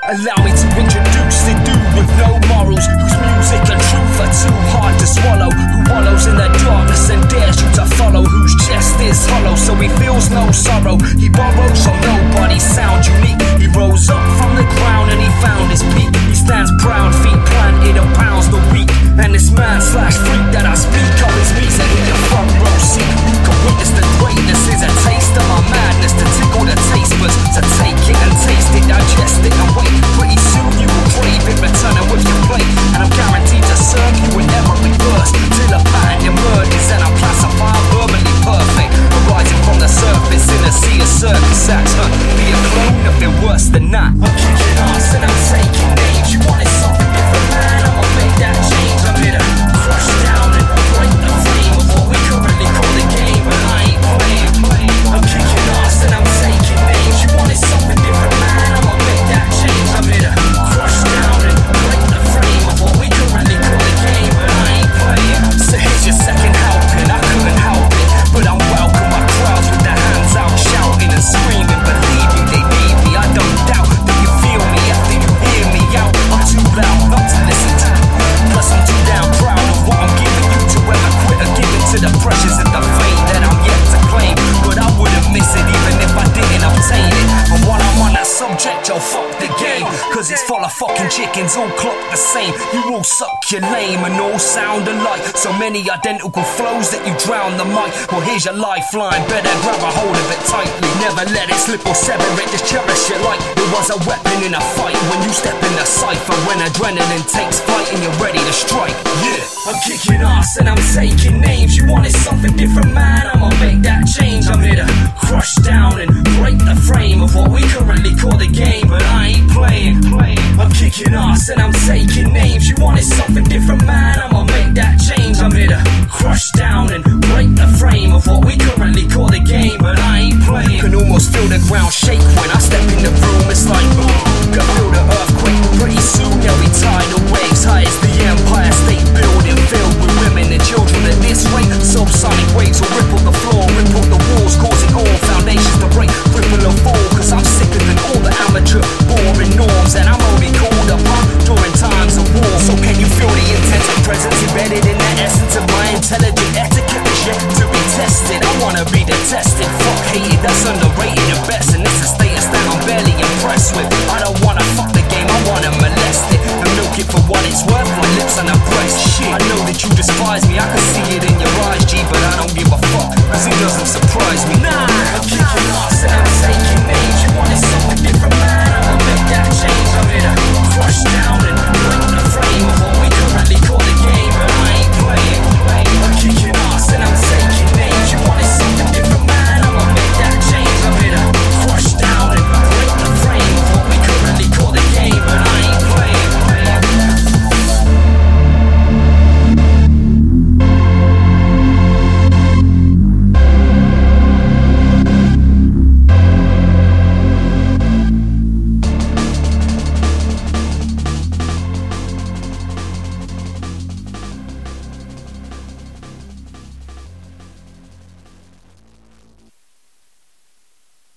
Allow me to introduce the dude with no morals, whose music and truth are too hard to swallow, who wallows in the darkness and dares you to follow, whose chest is hollow so he feels no sorrow. He borrows from nobody's sound unique. He rose up from the ground and he found his peak. He stands proud, feet planted and pounds the weak. And this man slash freak that I speak of is me, sitting in the front row seat. You can witness the greatness is a taste of my madness, to tickle the taste buds, to take it and taste it, digest it and wait. Pretty soon you will crave it, returning with your plate. And I'm guaranteed to serve you in every verse, till a pattern emerges and I'm classified verbally perfect. Arising from the surface in a sea of circus acts. Be a clone of it, worse than that. I'm kicking ass and I'm taking names. You wanted something different, man, I'ma make that change. I'm here to crush down and break the frame of what we currently call the game, but I ain't playing. I'm kicking ass and I'm taking names. You wanted something different, man, I'ma make that change. I'm here to crush down and break the frame of what we currently call the game, but I ain't playing. So here's your second helping. I couldn't help it, but I'm welcome. My crowds with their hands out, shouting and screaming. Believe me, they need me. I don't doubt that you feel me after you hear me out. I'm too loud not to listen to. Plus I'm too damn proud of what I'm giving you to ever quit or give in to the pressures of the fate that I'm yet to claim. But I wouldn't miss it even if I didn't obtain it. And while I'm on that subject, yo, fuck the game, cause it's full of fucking chickens, all clocked the same. You all suck, you're lame and all sound alike. So many identical flows that you drown the mic. Well, here's your lifeline, better grab a hold of it tightly. Never let it slip or sever it, just cherish it like it was a weapon in a fight. When you step in the cypher, when adrenaline takes flight and you're ready to strike. Yeah, I'm kicking ass and I'm taking names. You wanted something different, man, I'ma make that change. I'm here to crush down and break the frame of what we currently call the game, but I ain't playing. I'm kicking ass and I'm taking names. You wanted something different, man, I'ma make that change. I'm here to crush down and break the frame of what we currently call the game, but I ain't playing. Can almost feel the ground shake when I step in the room. It's like boom, can feel the earthquake. Pretty soon there'll be tidal waves, high as the Empire State Building, filled with women and children at this rate. Subsonic waves will ripple the floor, ripple the